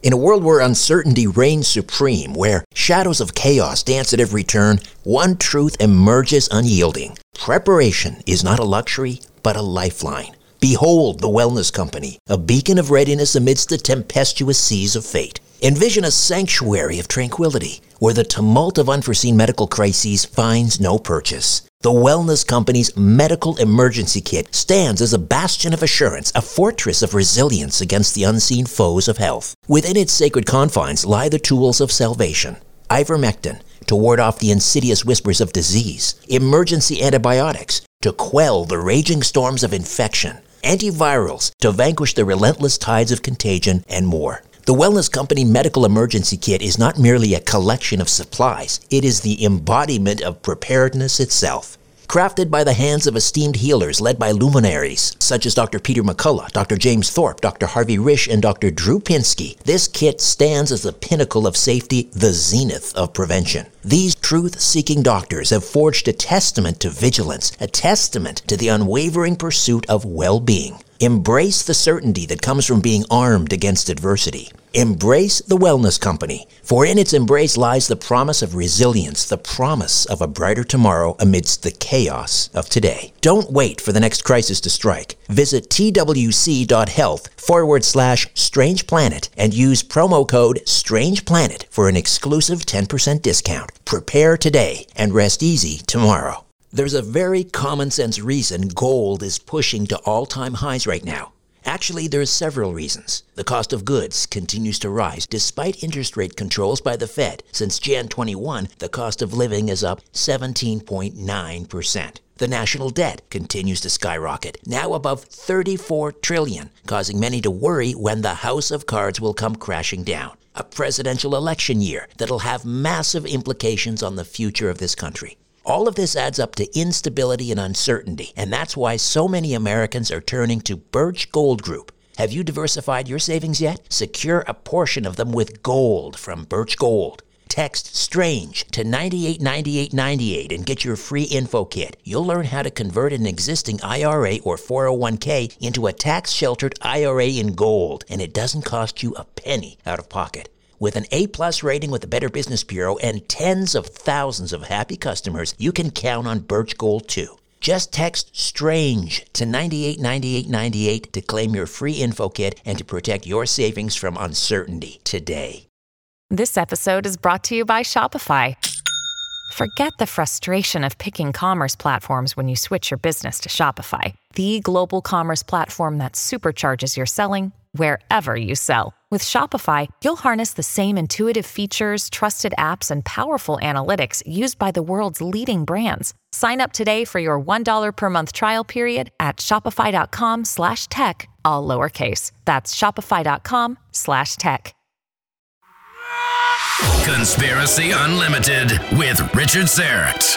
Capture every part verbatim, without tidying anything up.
In a world where uncertainty reigns supreme, where shadows of chaos dance at every turn, one truth emerges unyielding. Preparation is not a luxury, but a lifeline. Behold the Wellness Company, a beacon of readiness amidst the tempestuous seas of fate. Envision a sanctuary of tranquility, where the tumult of unforeseen medical crises finds no purchase. The Wellness Company's Medical Emergency Kit stands as a bastion of assurance, a fortress of resilience against the unseen foes of health. Within its sacred confines lie the tools of salvation. Ivermectin, to ward off the insidious whispers of disease. Emergency antibiotics, to quell the raging storms of infection. Antivirals, to vanquish the relentless tides of contagion, and more. The Wellness Company Medical Emergency Kit is not merely a collection of supplies. It is the embodiment of preparedness itself. Crafted by the hands of esteemed healers led by luminaries such as Doctor Peter McCullough, Doctor James Thorpe, Doctor Harvey Risch, and Doctor Drew Pinsky, this kit stands as the pinnacle of safety, the zenith of prevention. These truth-seeking doctors have forged a testament to vigilance, a testament to the unwavering pursuit of well-being. Embrace the certainty that comes from being armed against adversity. Embrace the Wellness Company, for in its embrace lies the promise of resilience, the promise of a brighter tomorrow amidst the chaos of today. Don't wait for the next crisis to strike. Visit twc.health forward slash Strange Planet and use promo code Strange Planet for an exclusive ten percent discount. Prepare today and rest easy tomorrow. There's a very common sense reason gold is pushing to all-time highs right now. Actually, there are several reasons. The cost of goods continues to rise despite interest rate controls by the Fed. Since January twenty-first, the cost of living is up seventeen point nine percent. The national debt continues to skyrocket, now above thirty-four trillion dollars, causing many to worry when the house of cards will come crashing down. A presidential election year that'll have massive implications on the future of this country. All of this adds up to instability and uncertainty, and that's why so many Americans are turning to Birch Gold Group. Have you diversified your savings yet? Secure a portion of them with gold from Birch Gold. Text STRANGE to ninety-eight ninety-eight ninety-eight and get your free info kit. You'll learn how to convert an existing I R A or four oh one k into a tax-sheltered I R A in gold, and it doesn't cost you a penny out of pocket. With an A-plus rating with the Better Business Bureau and tens of thousands of happy customers, you can count on Birch Gold too. Just text STRANGE to ninety-eight ninety-eight ninety-eight to claim your free info kit and to protect your savings from uncertainty today. This episode is brought to you by Shopify. Forget the frustration of picking commerce platforms when you switch your business to Shopify, the global commerce platform that supercharges your selling wherever you sell. With Shopify, you'll harness the same intuitive features, trusted apps, and powerful analytics used by the world's leading brands. Sign up today for your one dollar per month trial period at shopify.com slash tech, all lowercase. That's shopify.com slash tech. Conspiracy Unlimited with Richard Syrett.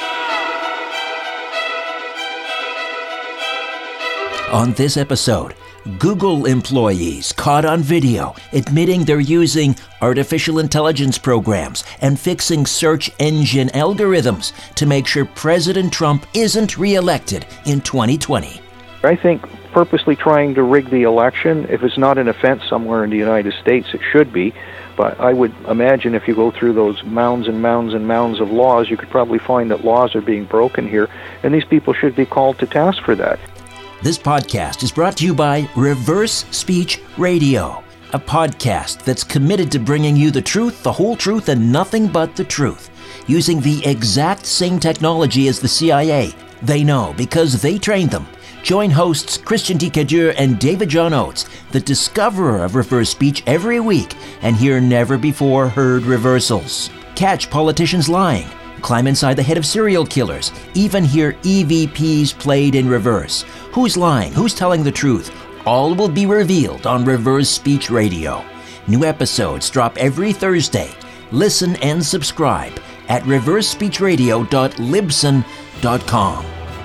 On this episode, Google employees caught on video admitting they're using artificial intelligence programs and fixing search engine algorithms to make sure President Trump isn't reelected in twenty twenty. I think purposely trying to rig the election, if it's not an offense somewhere in the United States, it should be. But I would imagine if you go through those mounds and mounds and mounds of laws, you could probably find that laws are being broken here, and these people should be called to task for that. This podcast is brought to you by Reverse Speech Radio, a podcast that's committed to bringing you the truth, the whole truth, and nothing but the truth, using the exact same technology as the C I A. They know because they trained them. Join hosts Christian D. Cadieux and David John Oates, the discoverer of reverse speech, every week and hear never-before-heard reversals. Catch politicians lying, climb inside the head of serial killers, even hear E V Ps played in reverse. Who's lying? Who's telling the truth? All will be revealed on Reverse Speech Radio. New episodes drop every Thursday. Listen and subscribe at reverse speech radio dot libsyn dot com.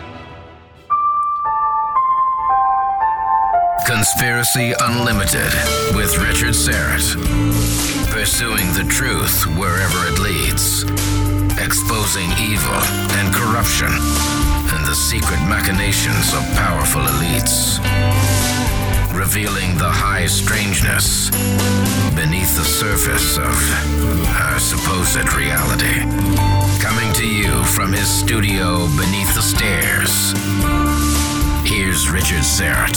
Conspiracy Unlimited with Richard Syrett. Pursuing the truth wherever it leads. Exposing evil and corruption and the secret machinations of powerful elites. Revealing the high strangeness beneath the surface of our supposed reality. Coming to you from his studio beneath the stairs, here's Richard Syrett.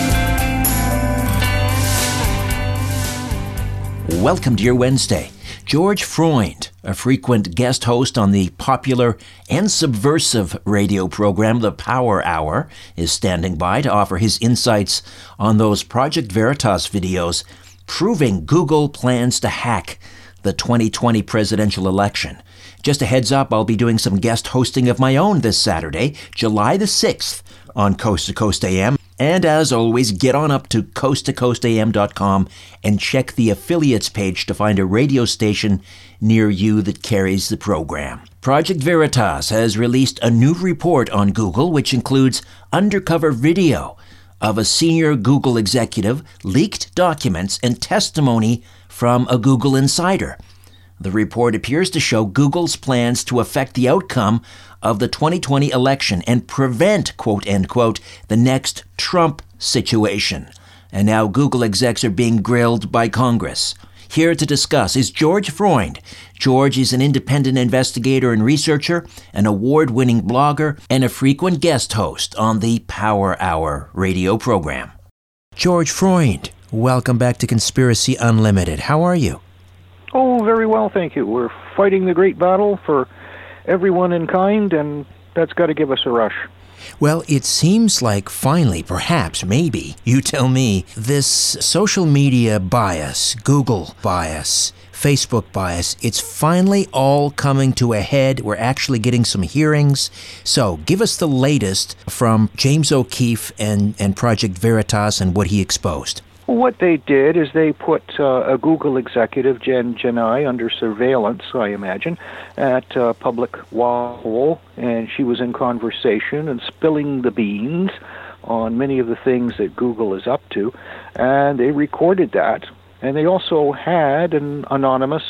Welcome to your Wednesday. George Freund, a frequent guest host on the popular and subversive radio program The Power Hour, is standing by to offer his insights on those Project Veritas videos proving Google plans to hack the twenty twenty presidential election. Just a heads up, I'll be doing some guest hosting of my own this Saturday, July the sixth, on Coast to Coast A M. And as always, get on up to coast to coast a m dot com and check the affiliates page to find a radio station near you that carries the program. Project Veritas has released a new report on Google, which includes undercover video of a senior Google executive, leaked documents, and testimony from a Google insider. The report appears to show Google's plans to affect the outcome of the twenty twenty election and prevent, quote, end quote, the next Trump situation. And now Google execs are being grilled by Congress. Here to discuss is George Freund. George is an independent investigator and researcher, an award-winning blogger, and a frequent guest host on the Power Hour radio program. George Freund, welcome back to Conspiracy Unlimited. How are you? Oh, very well, thank you. We're fighting the great battle for everyone in kind, and that's got to give us a rush. Well, it seems like finally, perhaps, maybe, you tell me, this social media bias, Google bias, Facebook bias, it's finally all coming to a head. We're actually getting some hearings. So give us the latest from James O'Keefe and, and Project Veritas and what he exposed. What they did is they put uh, a Google executive, Jen Janai, under surveillance, I imagine, at uh, public wall, and she was in conversation and spilling the beans on many of the things that Google is up to, and they recorded that. And they also had an anonymous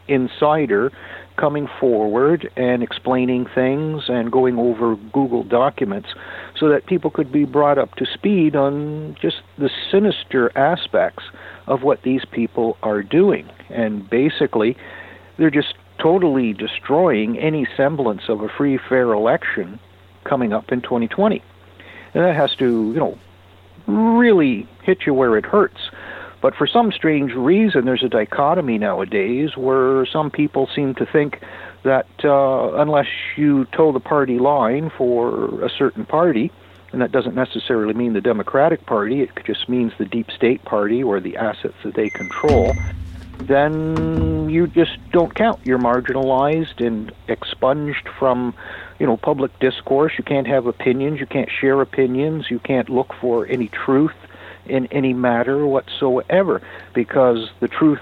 insider coming forward and explaining things and going over Google documents so that people could be brought up to speed on just the sinister aspects of what these people are doing. And basically, they're just totally destroying any semblance of a free, fair election coming up in twenty twenty. And that has to, you know, really hit you where it hurts. But for some strange reason, there's a dichotomy nowadays where some people seem to think that uh, unless you toe the party line for a certain party, and that doesn't necessarily mean the Democratic Party, it just means the deep state party or the assets that they control, then you just don't count. You're marginalized and expunged from, you know, public discourse. You can't have opinions. You can't share opinions. You can't look for any truth in any matter whatsoever, because the truth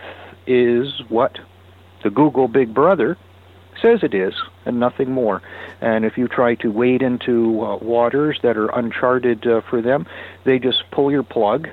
is what the Google Big Brother says it is, and nothing more. And if you try to wade into uh, waters that are uncharted uh, for them, they just pull your plug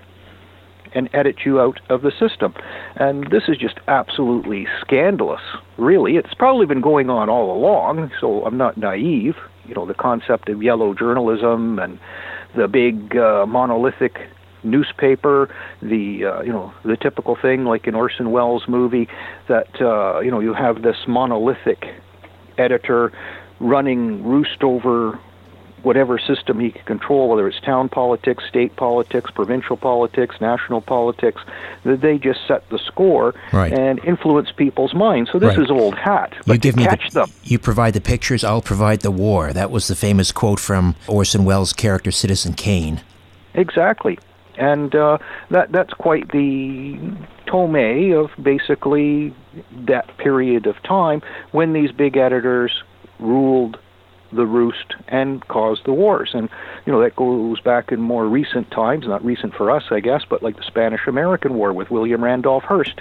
and edit you out of the system. And this is just absolutely scandalous, really. It's probably been going on all along, so I'm not naive. You know, the concept of yellow journalism and the big uh, monolithic newspaper, the uh, you know the typical thing like in Orson Welles' movie that uh, you know you have this monolithic editor running roost over whatever system he can control, whether it's town politics, state politics, provincial politics, national politics. That they just set the score right. and influence people's minds. So this right. is old hat. But you give to me catch the, them. You provide the pictures, I'll provide the war. That was the famous quote from Orson Welles' character Citizen Kane. Exactly. And uh, that that's quite the tome of basically that period of time when these big editors ruled the roost and caused the wars. And, you know, that goes back in more recent times, not recent for us, I guess, but like the Spanish-American War with William Randolph Hearst,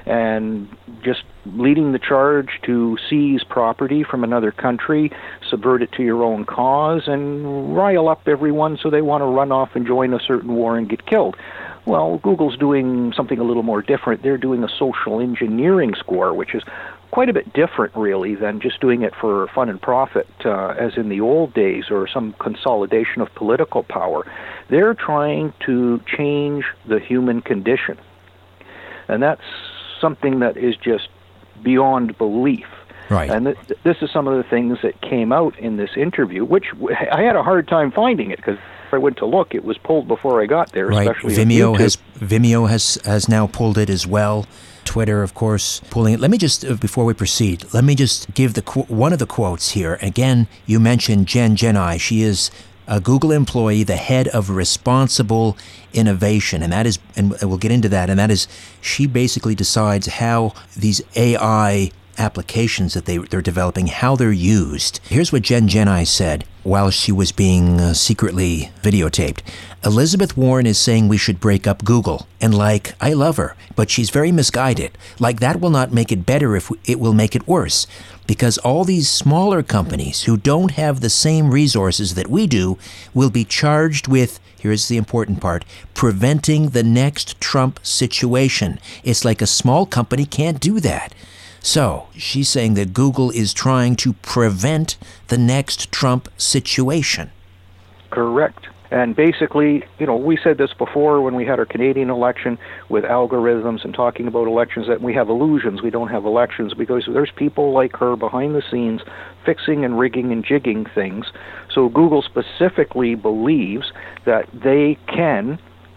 and just leading the charge to seize property from another country, subvert it to your own cause, and rile up everyone so they want to run off and join a certain war and get killed. Well, Google's doing something a little more different. They're doing a social engineering score, which is quite a bit different, really, than just doing it for fun and profit, uh, as in the old days, or some consolidation of political power. They're trying to change the human condition. And that's something that is just beyond belief. Right. And th- this is some of the things that came out in this interview, which w- I had a hard time finding it because I went to look. It was pulled before I got there, right. especially Vimeo on YouTube. has Vimeo has has now pulled it as well. Twitter, of course, pulling it. Let me just, uh, before we proceed, let me just give the qu- one of the quotes here. Again, you mentioned Jen Genai. She is a Google employee, the head of responsible innovation, and that is, and we'll get into that, and that is, she basically decides how these A I applications that they, they're developing, how they're used. Here's what Jen Genai said while she was being uh, secretly videotaped. Elizabeth Warren is saying we should break up Google. And like, I love her, but she's very misguided. Like, that will not make it better if it will make it worse. Because all these smaller companies who don't have the same resources that we do will be charged with, here's the important part, preventing the next Trump situation. It's like a small company can't do that. So she's saying that Google is trying to prevent the next Trump situation. Correct. And basically, you know, we said this before when we had our Canadian election with algorithms and talking about elections, that we have illusions, we don't have elections, because there's people like her behind the scenes fixing and rigging and jigging things. So Google specifically believes that they can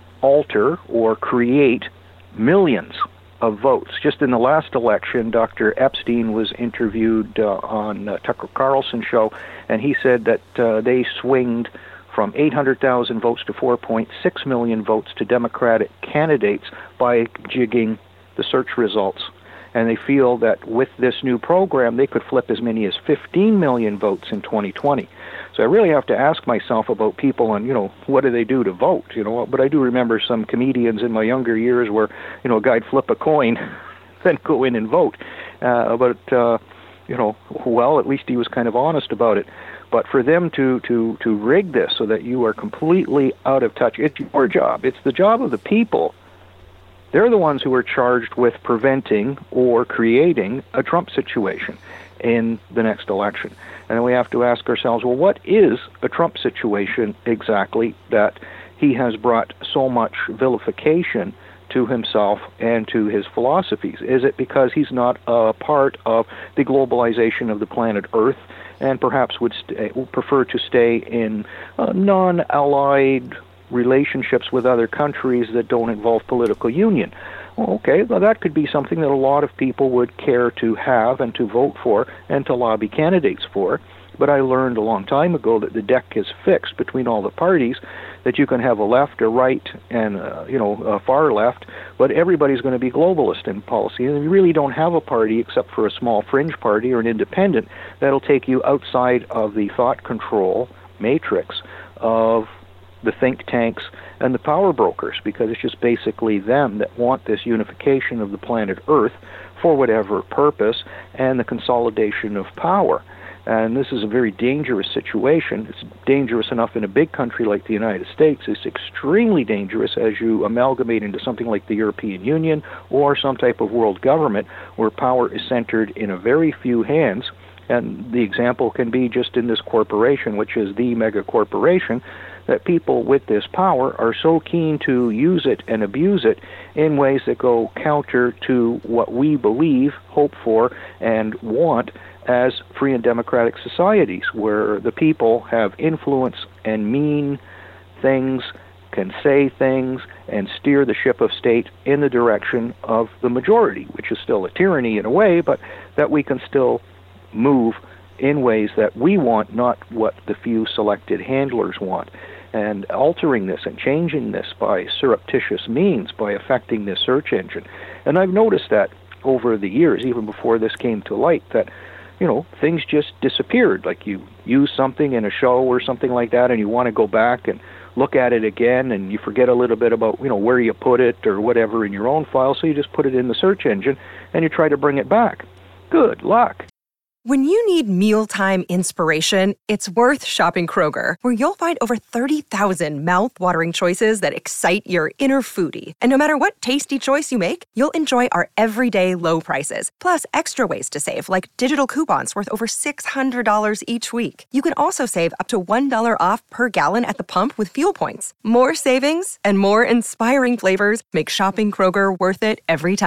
alter or create millions of votes. Just in the last election, Doctor Epstein was interviewed uh, on uh, Tucker Carlson show, and he said that uh, they swinged from eight hundred thousand votes to four point six million votes to Democratic candidates by jigging the search results. And they feel that with this new program, they could flip as many as fifteen million votes in twenty twenty. So I really have to ask myself about people and, you know, what do they do to vote, you know? But I do remember some comedians in my younger years where, you know, a guy'd flip a coin, then go in and vote. Uh, but, uh, you know, well, at least he was kind of honest about it. But for them to, to, to rig this so that you are completely out of touch, it's your job. It's the job of the people. They're the ones who are charged with preventing or creating a Trump situation in the next election. And then we have to ask ourselves, well, what is a Trump situation exactly that he has brought so much vilification to himself and to his philosophies? Is it because he's not a part of the globalization of the planet Earth and perhaps would, stay, would prefer to stay in uh, non-allied relationships with other countries that don't involve political union? Well, okay, well, that could be something that a lot of people would care to have and to vote for and to lobby candidates for. But I learned a long time ago that the deck is fixed between all the parties, that you can have a left, a right, and uh, you know, a far left, but everybody's going to be globalist in policy. And you really don't have a party except for a small fringe party or an independent that'll take you outside of the thought control matrix of the think tanks and the power brokers, because it's just basically them that want this unification of the planet Earth for whatever purpose and the consolidation of power. And this is a very dangerous situation. It's dangerous enough in a big country like the United States. It's extremely dangerous as you amalgamate into something like the European Union or some type of world government where power is centered in a very few hands. And the example can be just in this corporation, which is the mega corporation, that people with this power are so keen to use it and abuse it in ways that go counter to what we believe, hope for, and want as free and democratic societies, where the people have influence and mean things, can say things, and steer the ship of state in the direction of the majority, which is still a tyranny in a way, but that we can still move in ways that we want, not what the few selected handlers want. And altering this and changing this by surreptitious means, by affecting this search engine. And I've noticed that over the years, even before this came to light, that, you know, things just disappeared. Like you use something in a show or something like that, and you want to go back and look at it again, and you forget a little bit about, you know, where you put it or whatever in your own file, so you just put it in the search engine, and you try to bring it back. Good luck. When you need mealtime inspiration, it's worth shopping Kroger, where you'll find over thirty thousand mouth-watering choices that excite your inner foodie. And no matter what tasty choice you make, you'll enjoy our everyday low prices, plus extra ways to save, like digital coupons worth over six hundred dollars each week. You can also save up to one dollar off per gallon at the pump with fuel points. More savings and more inspiring flavors make shopping Kroger worth it every time.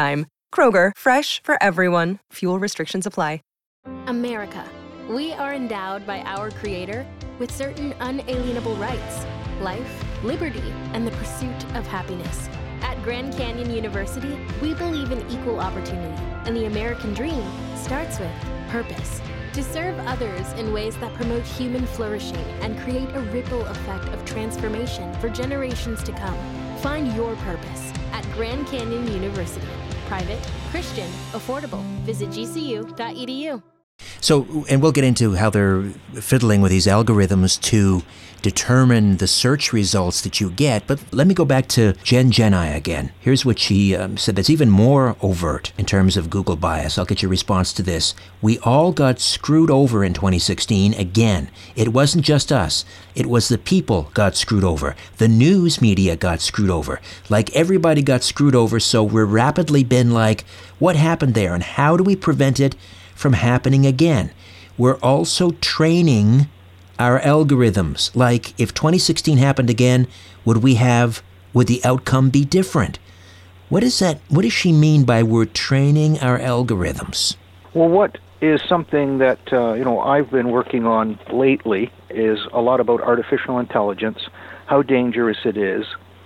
Kroger, fresh for everyone. Fuel restrictions apply. America. We are endowed by our Creator with certain unalienable rights: life, liberty, and the pursuit of happiness. At Grand Canyon University, we believe in equal opportunity, and the American dream starts with purpose. To serve others in ways that promote human flourishing and create a ripple effect of transformation for generations to come. Find your purpose at Grand Canyon University. Private, Christian, affordable. Visit G C U dot E D U. So, and we'll get into how they're fiddling with these algorithms to determine the search results that you get. But let me go back to Jen Geni again. Here's what she um, said that's even more overt in terms of Google bias. I'll get your response to this. We all got screwed over in twenty sixteen again. It wasn't just us. It was the people got screwed over. The news media got screwed over. Like everybody got screwed over, so we're rapidly been like, what happened there and how do we prevent it from happening again? We're also training our algorithms. Like, if twenty sixteen happened again, would we have, would the outcome be different? What is that, what does she mean by we're training our algorithms? Well, what is something that, uh, you know, I've been working on lately is a lot about artificial intelligence, how dangerous it is,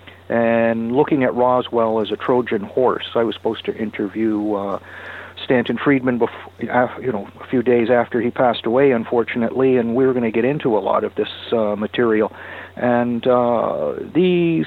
and looking at Roswell as a Trojan horse. I was supposed to interview uh, Stanton Friedman, before, you know, a few days after he passed away, unfortunately, and we were going to get into a lot of this uh, material. And uh, these,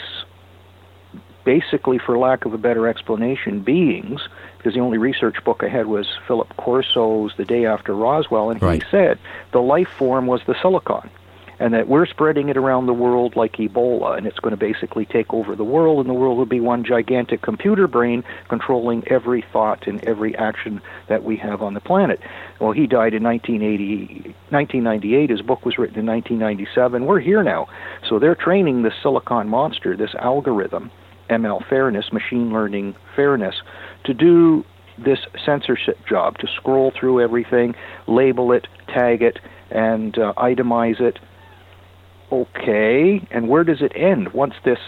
basically, for lack of a better explanation, beings, because the only research book I had was Philip Corso's The Day After Roswell, and right. he said the life form was the silicon, and that we're spreading it around the world like Ebola, and it's going to basically take over the world, and the world will be one gigantic computer brain controlling every thought and every action that we have on the planet. Well, he died in nineteen eighty, nineteen ninety-eight. His book was written in nineteen ninety-seven. We're here now. So they're training this silicon monster, this algorithm, M L fairness, machine learning fairness, to do this censorship job, to scroll through everything, label it, tag it, and uh, itemize it. Okay, and where does it end? Once this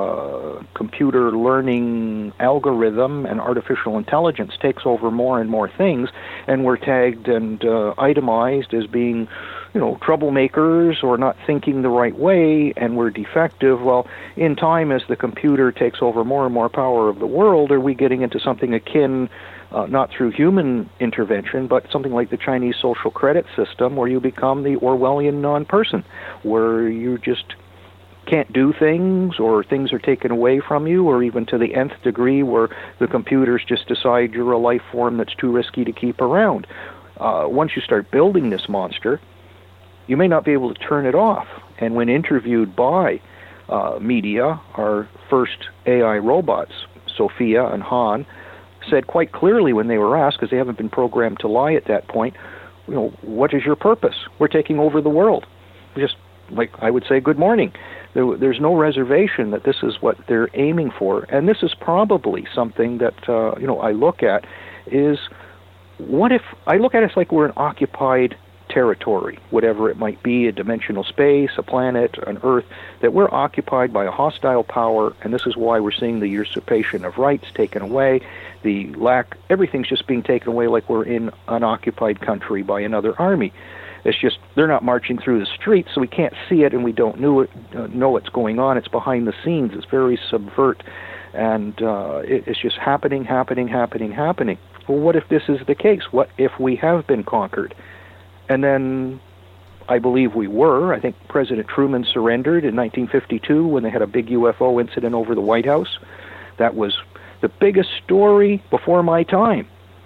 uh, computer learning algorithm and artificial intelligence takes over more and more things, and we're tagged and uh, itemized as being, you know, troublemakers or not thinking the right way, and we're defective, well, in time, as the computer takes over more and more power of the world, are we getting into something akin, Uh, not through human intervention, but something like the Chinese social credit system, where you become the Orwellian non-person, where you just can't do things, or things are taken away from you, or even to the nth degree where the computers just decide you're a life form that's too risky to keep around. Uh, once you start building this monster, you may not be able to turn it off. And when interviewed by uh, media, our first A I robots, Sophia and Han, said quite clearly when they were asked, because they haven't been programmed to lie at that point, you know, what is your purpose? We're taking over the world. Just like I would say, good morning. There, there's no reservation that this is what they're aiming for. And this is probably something that, uh, you know, I look at is, what if, I look at it like we're an occupied territory, whatever it might be, a dimensional space, a planet, an Earth, that we're occupied by a hostile power, and this is why we're seeing the usurpation of rights taken away, the lack, everything's just being taken away like we're in an occupied country by another army. It's just, they're not marching through the streets, so we can't see it, and we don't know, it, uh, know what's going on. It's behind the scenes. It's very subvert, and uh, it, it's just happening, happening, happening, happening. Well, what if this is the case? What if we have been conquered? And then I believe we were. I think President Truman surrendered in nineteen fifty-two when they had a big U F O incident over the White House. That was the biggest story before my time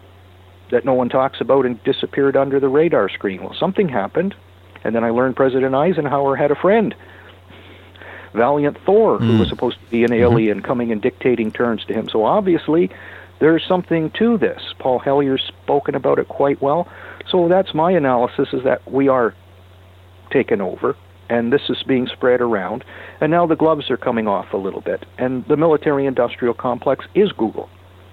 that no one talks about and disappeared under the radar screen. Well, something happened, and then I learned President Eisenhower had a friend, Valiant Thor, mm. who was supposed to be an alien mm-hmm. coming and dictating terms to him. So obviously there's something to this. Paul Hellier's spoken about it quite well. So that's my analysis, is that we are taken over, and this is being spread around, and now the gloves are coming off a little bit, and the military-industrial complex is Google.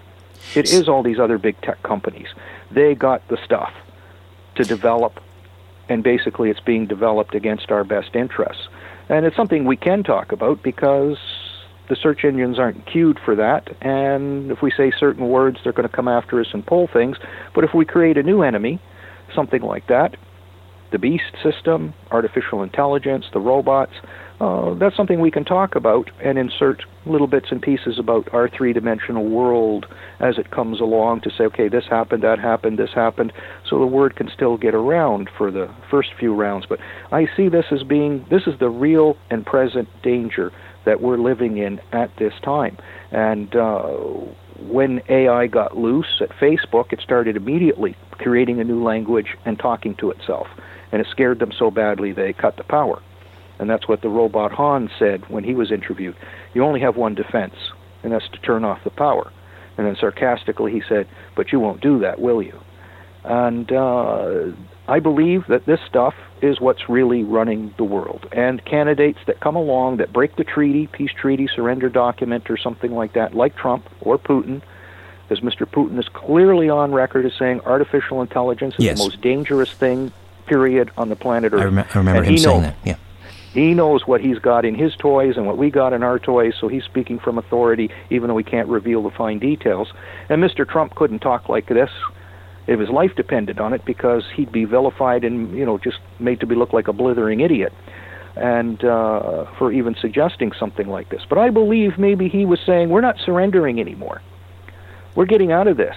It is all these other big tech companies. They got the stuff to develop, and basically it's being developed against our best interests. And it's something we can talk about because the search engines aren't cued for that, and if we say certain words, they're going to come after us and pull things. But if we create a new enemy, something like that, the beast system, artificial intelligence, the robots, uh, that's something we can talk about and insert little bits and pieces about our three-dimensional world as it comes along to say, okay, this happened, that happened, this happened, so the word can still get around for the first few rounds. But I see this as being, this is the real and present danger that we're living in at this time. And uh, when A I got loose at Facebook, it started immediately creating a new language and talking to itself. And it scared them so badly they cut the power. And that's what the robot Han said when he was interviewed. You only have one defense, and that's to turn off the power. And then sarcastically he said, but you won't do that, will you? And uh, I believe that this stuff is what's really running the world. And candidates that come along that break the treaty, peace treaty, surrender document, or something like that, like Trump or Putin, as Mister Putin is clearly on record as saying artificial intelligence is yes. the most dangerous thing, period, on the planet Earth. I, rem- I remember and him he saying knows, that, yeah. He knows what he's got in his toys and what we got in our toys, so he's speaking from authority, even though we can't reveal the fine details. And Mister Trump couldn't talk like this if his life depended on it, because he'd be vilified and, you know, just made to be look like a blithering idiot, and uh, for even suggesting something like this. But I believe maybe he was saying, we're not surrendering anymore. We're getting out of this.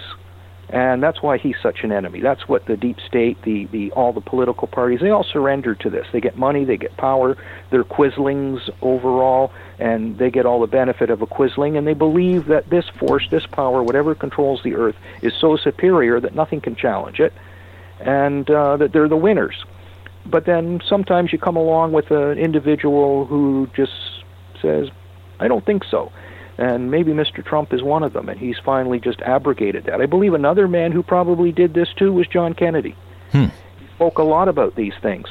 And that's why he's such an enemy. That's what the deep state, the, the all the political parties, they all surrender to this. They get money, they get power, they're quislings overall, and they get all the benefit of a quisling, and they believe that this force, this power, whatever controls the earth, is so superior that nothing can challenge it, and uh, that they're the winners. But then sometimes you come along with an individual who just says, I don't think so. And maybe Mister Trump is one of them, and he's finally just abrogated that. I believe another man who probably did this too was John Kennedy. Hmm. He spoke a lot about these things,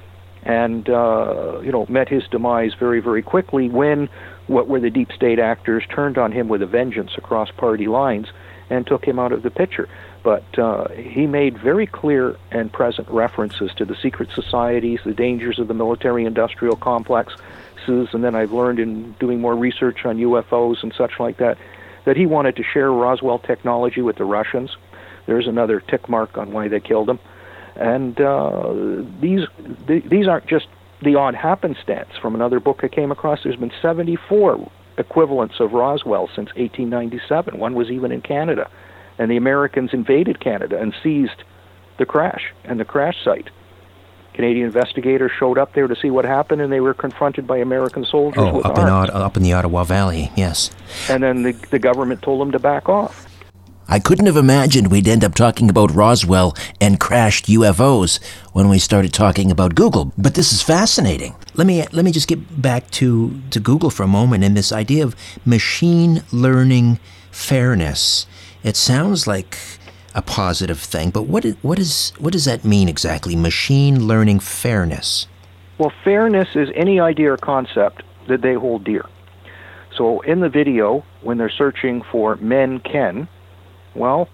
and uh, you know, met his demise very, very quickly when what were the deep state actors turned on him with a vengeance across party lines and took him out of the picture. But uh, he made very clear and present references to the secret societies, the dangers of the military-industrial complex, and then I've learned in doing more research on U F Os and such like that, that he wanted to share Roswell technology with the Russians. There's another tick mark on why they killed him. And uh, these th- these aren't just the odd happenstance. From another book I came across, there's been seventy-four equivalents of Roswell since eighteen ninety-seven. One was even in Canada. And the Americans invaded Canada and seized the crash and the crash site. Canadian investigators showed up there to see what happened, and they were confronted by American soldiers oh, with up arms. in up in the Ottawa Valley, yes. And then the, the government told them to back off. I couldn't have imagined we'd end up talking about Roswell and crashed U F Os when we started talking about Google. But this is fascinating. Let me let me just get back to, to Google for a moment and this idea of machine learning fairness. It sounds like a positive thing, but what is, what is what does that mean exactly? Machine learning fairness. Well, fairness is any idea or concept that they hold dear. So in the video, when they're searching for men can, well,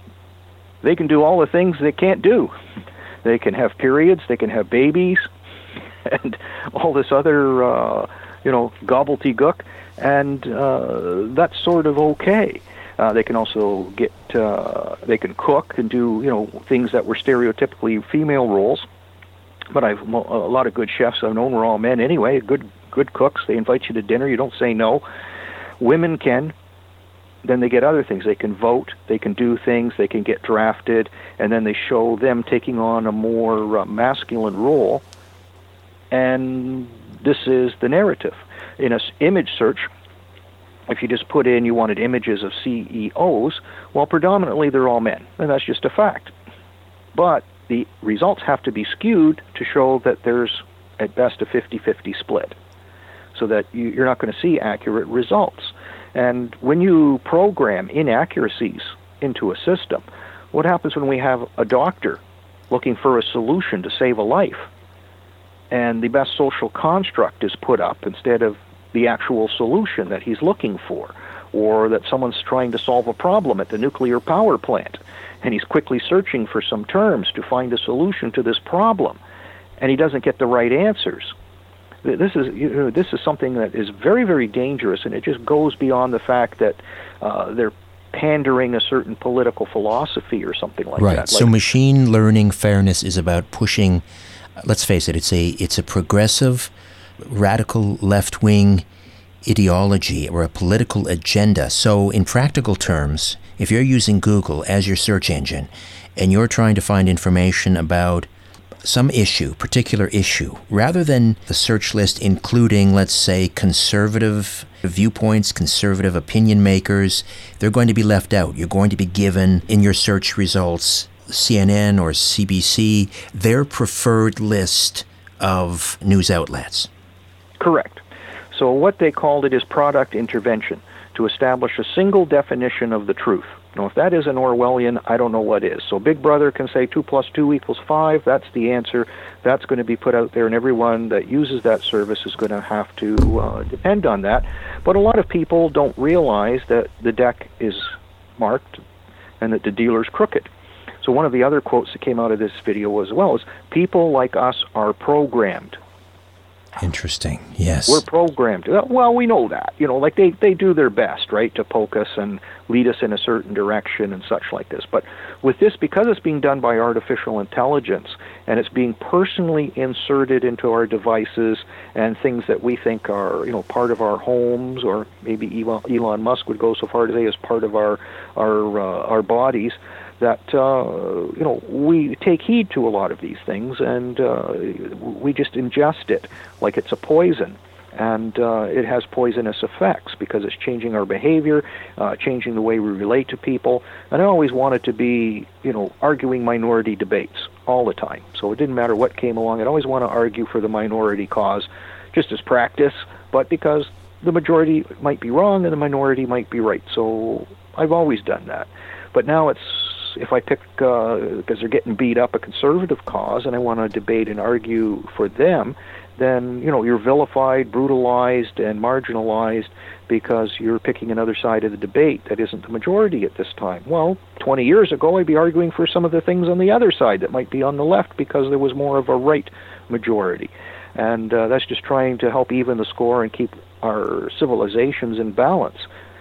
they can do all the things they can't do. They can have periods, they can have babies, and all this other, uh, you know, gobbledygook, and uh, that's sort of okay. Uh, they can also get, uh, they can cook and do, you know, things that were stereotypically female roles. But I've a lot of good chefs I've known were all men anyway. Good, good cooks. They invite you to dinner. You don't say no. Women can. Then they get other things. They can vote. They can do things. They can get drafted, and then they show them taking on a more uh, masculine role. And this is the narrative. In a image search, if you just put in you wanted images of C E Os, well, predominantly they're all men, and that's just a fact. But the results have to be skewed to show that there's, at best, a fifty-fifty split, so that you, you're not going to see accurate results. And when you program inaccuracies into a system, what happens when we have a doctor looking for a solution to save a life, and the best social construct is put up instead of the actual solution that he's looking for, or that someone's trying to solve a problem at the nuclear power plant, and he's quickly searching for some terms to find a solution to this problem, and he doesn't get the right answers. this is you know, this is something that is very, very dangerous, and it just goes beyond the fact that uh, they're pandering a certain political philosophy or something like right. that. Right. So like, machine learning fairness is about pushing. Let's face it. It's a it's a progressive, radical left wing ideology or a political agenda. So in practical terms, if you're using Google as your search engine and you're trying to find information about some issue, particular issue, rather than the search list including, let's say, conservative viewpoints, conservative opinion makers, they're going to be left out. You're going to be given in your search results C N N or C B C, their preferred list of news outlets. Correct. So what they called it is product intervention, to establish a single definition of the truth. Now, if that isn't Orwellian, I don't know what is. So Big Brother can say two plus two equals five. That's the answer. That's going to be put out there, and everyone that uses that service is going to have to uh, depend on that. But a lot of people don't realize that the deck is marked and that the dealer's crooked. So one of the other quotes that came out of this video as well is, people like us are programmed. Interesting. Yes. We're programmed. Well, we know that. You know, like they, they do their best, right, to poke us and lead us in a certain direction and such like this. But with this, because it's being done by artificial intelligence and it's being personally inserted into our devices and things that we think are, you know, part of our homes, or maybe Elon, Elon Musk would go so far to say as part of our our uh, our bodies, that uh, you know, we take heed to a lot of these things, and uh, we just ingest it like it's a poison, and uh, it has poisonous effects because it's changing our behavior, uh, changing the way we relate to people. And I always wanted to be, you know, arguing minority debates all the time. So it didn't matter what came along. I'd always want to argue for the minority cause, just as practice, but because the majority might be wrong and the minority might be right. So I've always done that. But now it's, if I pick, uh, because they're getting beat up, a conservative cause, and I want to debate and argue for them, then, you know, you're vilified, brutalized, and marginalized because you're picking another side of the debate that isn't the majority at this time. Well, twenty years ago, I'd be arguing for some of the things on the other side that might be on the left because there was more of a right majority. And uh, that's just trying to help even the score and keep our civilizations in balance.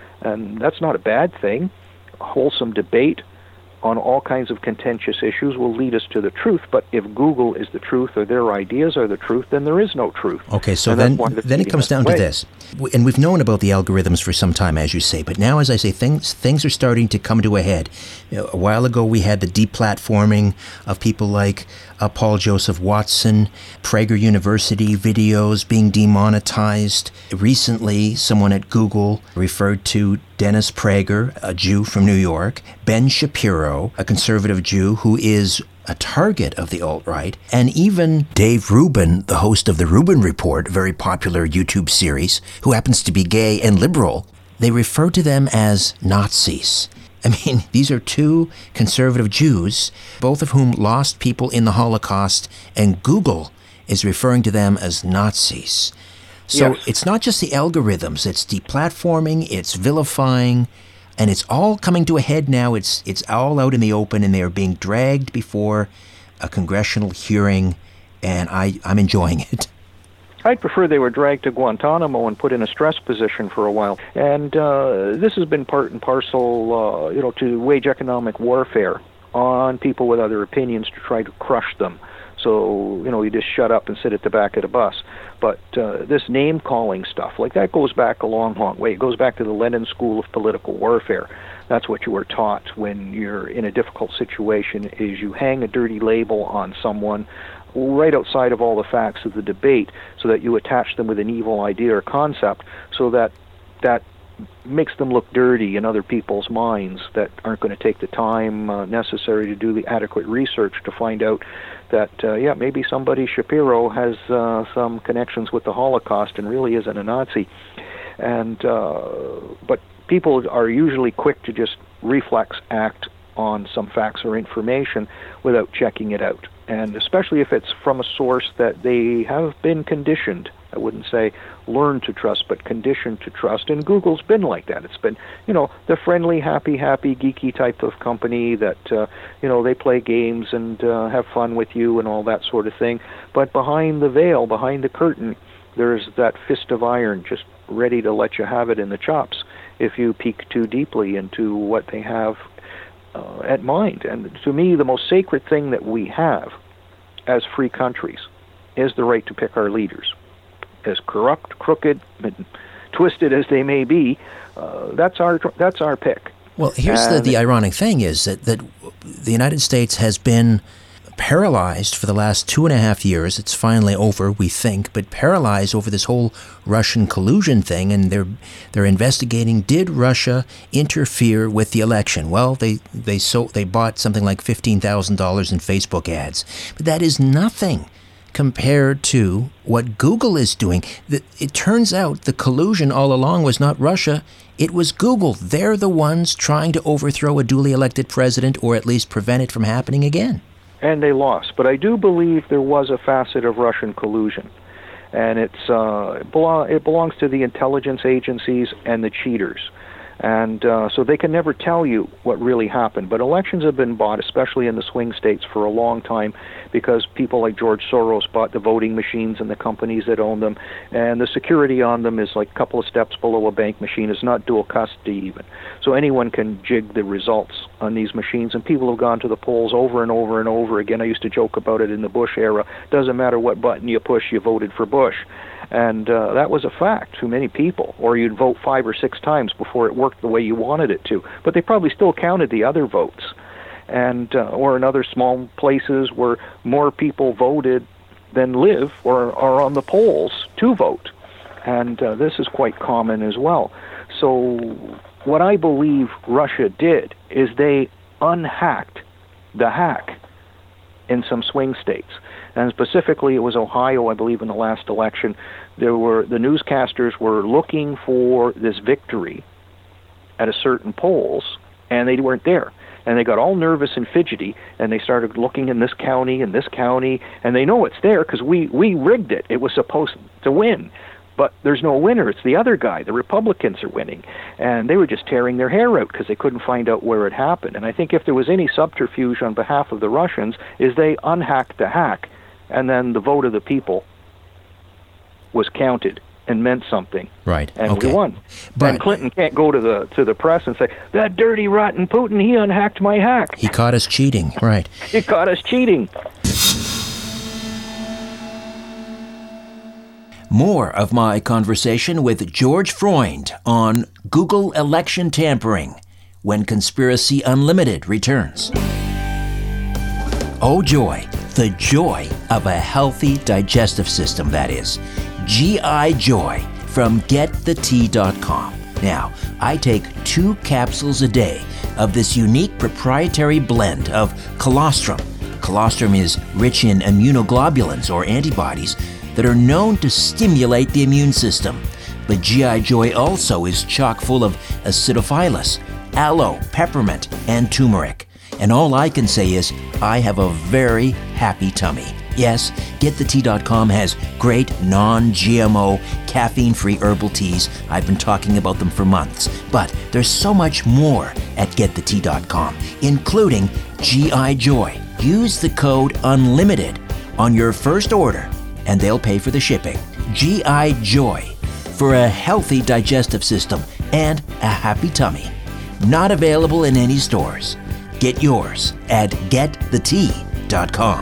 And that's not a bad thing. Wholesome debate on all kinds of contentious issues will lead us to the truth. But if Google is the truth, or their ideas are the truth, then there is no truth. Okay, so then, then it comes down to this. And we've known about the algorithms for some time, as you say. But now, as I say, things things are starting to come to a head. You know, a while ago, we had the deplatforming of people like uh, Paul Joseph Watson, Prager University videos being demonetized. Recently, someone at Google referred to Dennis Prager, a Jew from New York, Ben Shapiro, a conservative Jew who is a target of the alt-right, and even Dave Rubin, the host of the Rubin Report, a very popular YouTube series, who happens to be gay and liberal. They refer to them as Nazis. I mean, these are two conservative Jews, both of whom lost people in the Holocaust, and Google is referring to them as Nazis. So yes. It's not just the algorithms, it's deplatforming, it's vilifying, and it's all coming to a head now. It's it's all out in the open, and they are being dragged before a congressional hearing, and I, I'm enjoying it. I'd prefer they were dragged to Guantanamo and put in a stress position for a while. And uh, this has been part and parcel, uh, you know, to wage economic warfare on people with other opinions to try to crush them. So, you know, you just shut up and sit at the back of the bus. But uh, this name-calling stuff, like that goes back a long, long way. It goes back to the Lenin School of Political Warfare. That's what you were taught when you're in a difficult situation, is you hang a dirty label on someone right outside of all the facts of the debate so that you attach them with an evil idea or concept so that that makes them look dirty in other people's minds that aren't going to take the time uh, necessary to do the adequate research to find out that, uh, yeah, maybe somebody, Shapiro, has uh, some connections with the Holocaust and really isn't a Nazi. And uh, but people are usually quick to just reflex act on some facts or information without checking it out. And especially if it's from a source that they have been conditioned, I wouldn't say learn to trust, but conditioned to trust. And Google's been like that. It's been, you know, the friendly, happy, happy, geeky type of company that, uh, you know, they play games and uh, have fun with you and all that sort of thing. But behind the veil, behind the curtain, there's that fist of iron just ready to let you have it in the chops if you peek too deeply into what they have uh, at mind. And to me, the most sacred thing that we have as free countries is the right to pick our leaders. As corrupt, crooked, and twisted as they may be, uh, that's our that's our pick. Well, here's the, the ironic thing is that, that the United States has been paralyzed for the last two and a half years. It's finally over, we think, but paralyzed over this whole Russian collusion thing, and they're they're investigating, did Russia interfere with the election? Well, they they sold, they bought something like fifteen thousand dollars in Facebook ads, but that is nothing compared to what Google is doing. It turns out the collusion all along was not Russia, it was Google. They're the ones trying to overthrow a duly elected president, or at least prevent it from happening again. And they lost. But I do believe there was a facet of Russian collusion. And it's uh, it, belo- it belongs to the intelligence agencies and the cheaters. And uh, so they can never tell you what really happened. But elections have been bought, especially in the swing states, for a long time, because people like George Soros bought the voting machines and the companies that own them. And the security on them is like a couple of steps below a bank machine. It's not dual custody even. So anyone can jig the results on these machines. And people have gone to the polls over and over and over again. I used to joke about it in the Bush era. Doesn't matter what button you push, you voted for Bush. And uh, that was a fact to many people. Or you'd vote five or six times before it worked the way you wanted it to. But they probably still counted the other votes. And uh, or in other small places where more people voted than live or are on the polls to vote. And uh, this is quite common as well. So what I believe Russia did is they unhacked the hack in some swing states. And specifically, it was Ohio, I believe, in the last election. There were the newscasters were looking for this victory at a certain polls, and they weren't there. And they got all nervous and fidgety, and they started looking in this county and this county, and they know it's there because we, we rigged it. It was supposed to win. But there's no winner. It's the other guy. The Republicans are winning. And they were just tearing their hair out because they couldn't find out where it happened. And I think if there was any subterfuge on behalf of the Russians, is they unhacked the hack, and then the vote of the people was counted and meant something. Right. And okay. we won. But and Clinton can't go to the to the press and say, that dirty, rotten Putin, he unhacked my hack. He caught us cheating. Right. He caught us cheating. More of my conversation with George Freund on Google election tampering when Conspiracy Unlimited returns. Oh joy, the joy of a healthy digestive system, that is. G I Joy from get the tea dot com. Now, I take two capsules a day of this unique proprietary blend of colostrum. Colostrum is rich in immunoglobulins, or antibodies, that are known to stimulate the immune system. But G I Joy also is chock full of acidophilus, aloe, peppermint, and turmeric. And all I can say is, I have a very happy tummy. Yes, get the tea dot com has great non-G M O, caffeine-free herbal teas. I've been talking about them for months. But there's so much more at get the tea dot com, including G I Joy. Use the code UNLIMITED on your first order, and they'll pay for the shipping. G I Joy, for a healthy digestive system and a happy tummy. Not available in any stores. Get yours at get the tea dot com.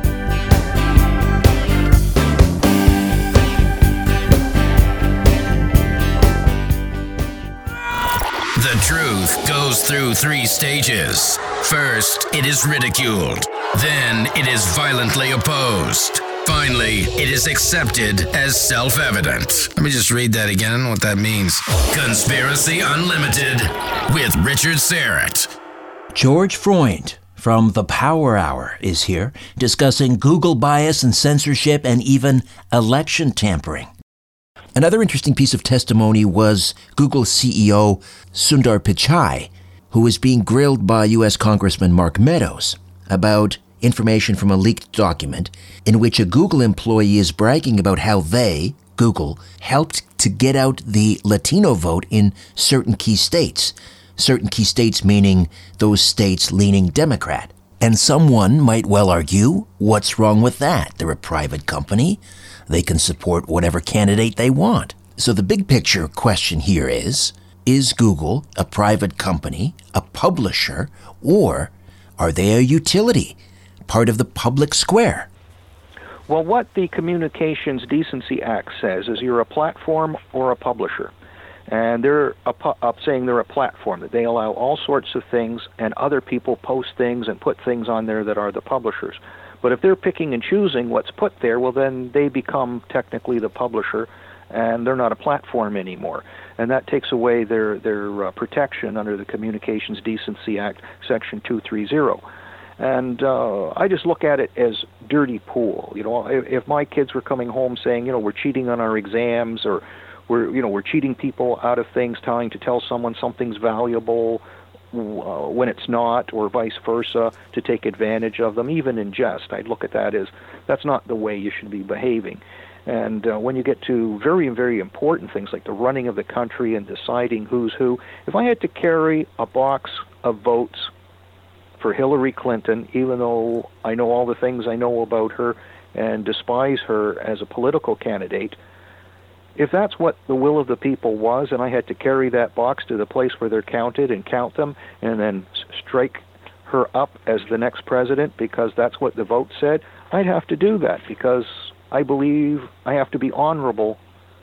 The truth goes through three stages. First, it is ridiculed. Then, it is violently opposed. Finally, it is accepted as self-evident. Let me just read that again, what that means. Conspiracy Unlimited with Richard Syrett. George Freund from the Power Hour is here, discussing Google bias and censorship and even election tampering. Another interesting piece of testimony was Google C E O Sundar Pichai, who was being grilled by U S Congressman Mark Meadows about information from a leaked document in which a Google employee is bragging about how they, Google, helped to get out the Latino vote in certain key states. Certain key states meaning those states leaning Democrat. And someone might well argue, what's wrong with that? They're a private company. They can support whatever candidate they want. So the big picture question here is, is Google a private company, a publisher, or are they a utility, part of the public square? Well, what the Communications Decency Act says is you're a platform or a publisher. And they're a pu- up saying they're a platform, that they allow all sorts of things, and other people post things and put things on there that are the publishers. But if they're picking and choosing what's put there, well, then they become technically the publisher, and they're not a platform anymore. And that takes away their, their uh, protection under the Communications Decency Act, Section two thirty. And uh, I just look at it as dirty pool. You know, if, if my kids were coming home saying, you know, we're cheating on our exams, or we're, you know, we're cheating people out of things, trying to tell someone something's valuable uh, when it's not, or vice versa, to take advantage of them, even in jest, I'd look at that as that's not the way you should be behaving. And uh, when you get to very, very important things like the running of the country and deciding who's who, if I had to carry a box of votes for Hillary Clinton, even though I know all the things I know about her and despise her as a political candidate, if that's what the will of the people was, and I had to carry that box to the place where they're counted and count them and then strike her up as the next president because that's what the vote said, I'd have to do that because I believe I have to be honorable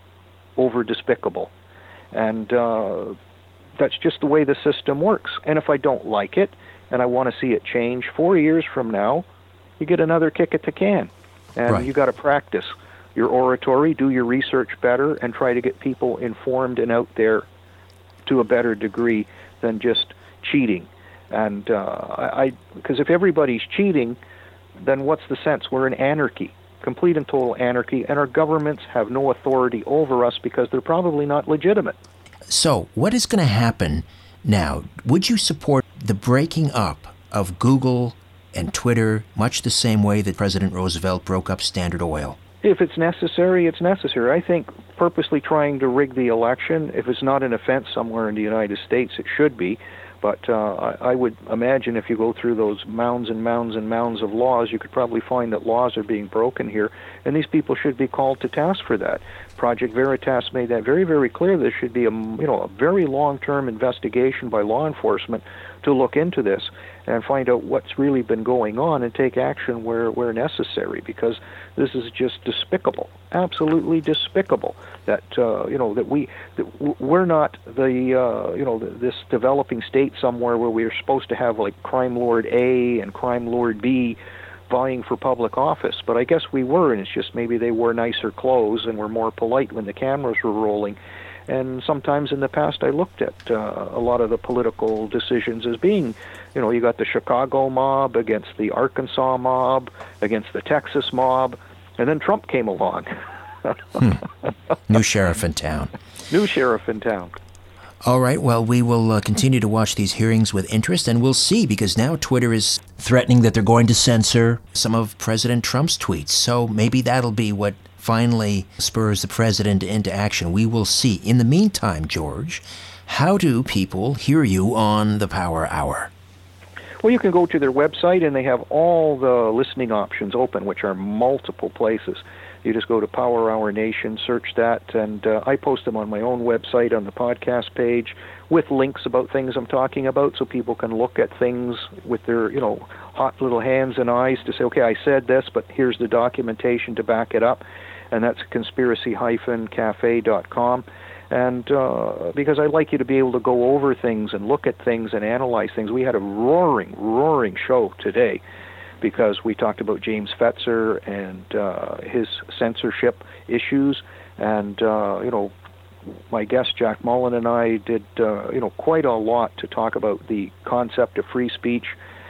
over despicable. And uh, that's just the way the system works. And if I don't like it and I want to see it change, four years from now, you get another kick at the can. And right. You got to practice your oratory, do your research better, and try to get people informed and out there to a better degree than just cheating. And uh, I, because if everybody's cheating, then what's the sense? We're in anarchy, complete and total anarchy, and our governments have no authority over us because they're probably not legitimate. So what is going to happen now? Would you support the breaking up of Google and Twitter much the same way that President Roosevelt broke up Standard Oil? If it's necessary, it's necessary. I think purposely trying to rig the election, if it's not an offense somewhere in the United States, it should be. But uh, I, I would imagine if you go through those mounds and mounds and mounds of laws, you could probably find that laws are being broken here, and these people should be called to task for that. Project Veritas made that very, very clear. There should be a, you know, a very long-term investigation by law enforcement to look into this and find out what's really been going on and take action where, where necessary, because this is just despicable, absolutely despicable. That uh, you know that we that we're not the uh, you know this developing state somewhere where we're supposed to have like crime lord A and crime lord B vying for public office, but I guess we were, and it's just maybe they wore nicer clothes and were more polite when the cameras were rolling. And sometimes in the past I looked at uh, a lot of the political decisions as being, you know, you got the Chicago mob against the Arkansas mob, against the Texas mob, and then Trump came along. hmm. New sheriff in town. New sheriff in town. All right, well, we will uh, continue to watch these hearings with interest, and we'll see, because now Twitter is threatening that they're going to censor some of President Trump's tweets. So maybe that'll be what finally spurs the president into action. We will see. In the meantime, George, how do people hear you on the Power Hour? Well, you can go to their website, and they have all the listening options open, which are multiple places. You just go to Power Hour Nation, search that, and uh, I post them on my own website on the podcast page with links about things I'm talking about, so people can look at things with their, you know, hot little hands and eyes to say, okay, I said this, but here's the documentation to back it up, and that's conspiracy dash cafe dot com. And uh, because I'd like you to be able to go over things and look at things and analyze things. We had a roaring, roaring show today, because we talked about James Fetzer and uh, his censorship issues, and uh, you know, my guest Jack Mullen and I did uh, you know quite a lot to talk about the concept of free speech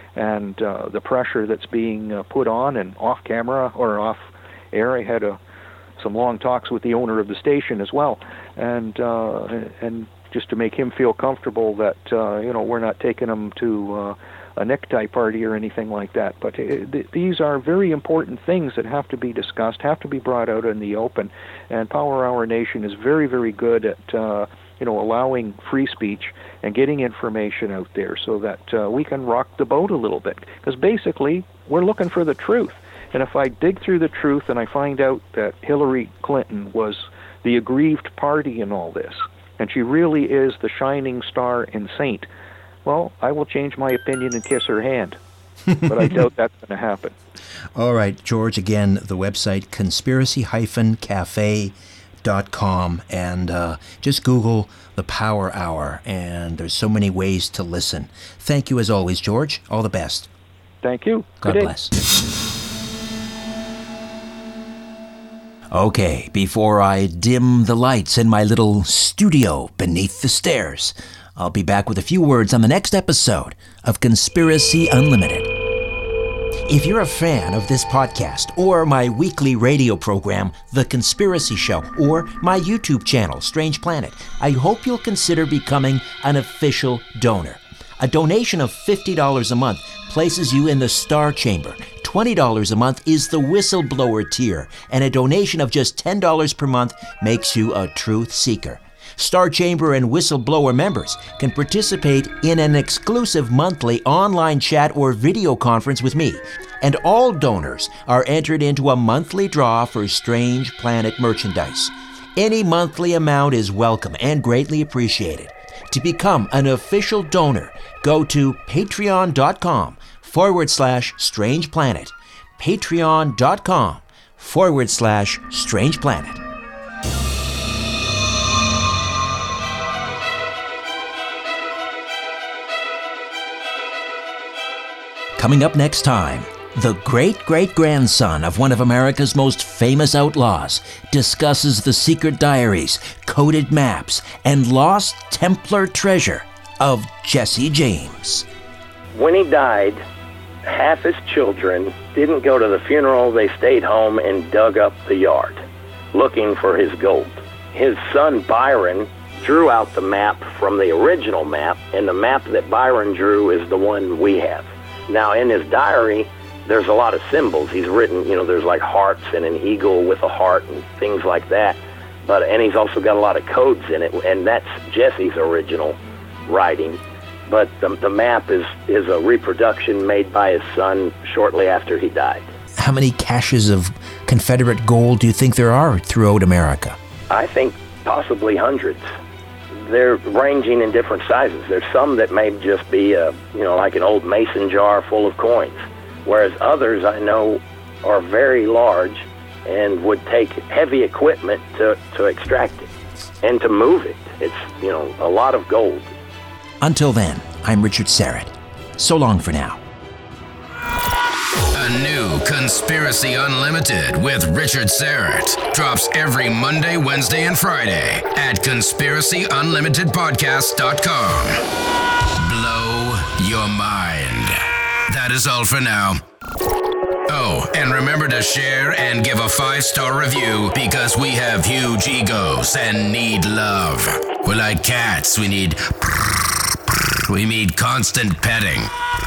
and uh, the pressure that's being uh, put on, and off camera or off air. I had a, some long talks with the owner of the station as well, and uh, and just to make him feel comfortable that uh, you know we're not taking him to Uh, a necktie party or anything like that. But th- these are very important things that have to be discussed, have to be brought out in the open. And Power Hour Nation is very, very good at uh, you know, allowing free speech and getting information out there so that uh, we can rock the boat a little bit. Because basically, we're looking for the truth. And if I dig through the truth and I find out that Hillary Clinton was the aggrieved party in all this, and she really is the shining star and saint, well, I will change my opinion and kiss her hand. But I doubt that's going to happen. All right, George, again, the website conspiracy dash cafe dot com, and uh, just Google the Power Hour, and there's so many ways to listen. Thank you as always, George. All the best. Thank you. God Good day. bless. Okay, before I dim the lights in my little studio beneath the stairs, I'll be back with a few words on the next episode of Conspiracy Unlimited. If you're a fan of this podcast, or my weekly radio program, The Conspiracy Show, or my YouTube channel, Strange Planet, I hope you'll consider becoming an official donor. A donation of fifty dollars a month places you in the Star Chamber. twenty dollars a month is the Whistleblower tier, and a donation of just ten dollars per month makes you a truth seeker. Star Chamber and Whistleblower members can participate in an exclusive monthly online chat or video conference with me, and all donors are entered into a monthly draw for Strange Planet merchandise. Any monthly amount is welcome and greatly appreciated. To become an official donor, go to patreon.com forward slash Strange Planet. Patreon.com forward slash Strange Planet. Coming up next time, the great-great-grandson of one of America's most famous outlaws discusses the secret diaries, coded maps, and lost Templar treasure of Jesse James. When he died, half his children didn't go to the funeral. They stayed home and dug up the yard, looking for his gold. His son Byron drew out the map from the original map, and the map that Byron drew is the one we have. Now, in his diary, there's a lot of symbols. He's written, you know, there's like hearts and an eagle with a heart and things like that. But and he's also got a lot of codes in it, and that's Jesse's original writing. But the, the map is, is a reproduction made by his son shortly after he died. How many caches of Confederate gold do you think there are throughout America? I think possibly hundreds. They're ranging in different sizes. There's some that may just be, a, you know, like an old mason jar full of coins, whereas others I know are very large and would take heavy equipment to, to extract it and to move it. It's, you know, a lot of gold. Until then, I'm Richard Serrett. So long for now. A new Conspiracy Unlimited with Richard Serrett drops every Monday, Wednesday, and Friday at conspiracy unlimited podcast dot com. Blow your mind. That is all for now. Oh, and remember to share and give a five-star review because we have huge egos and need love. We're like cats. We need... We need constant petting.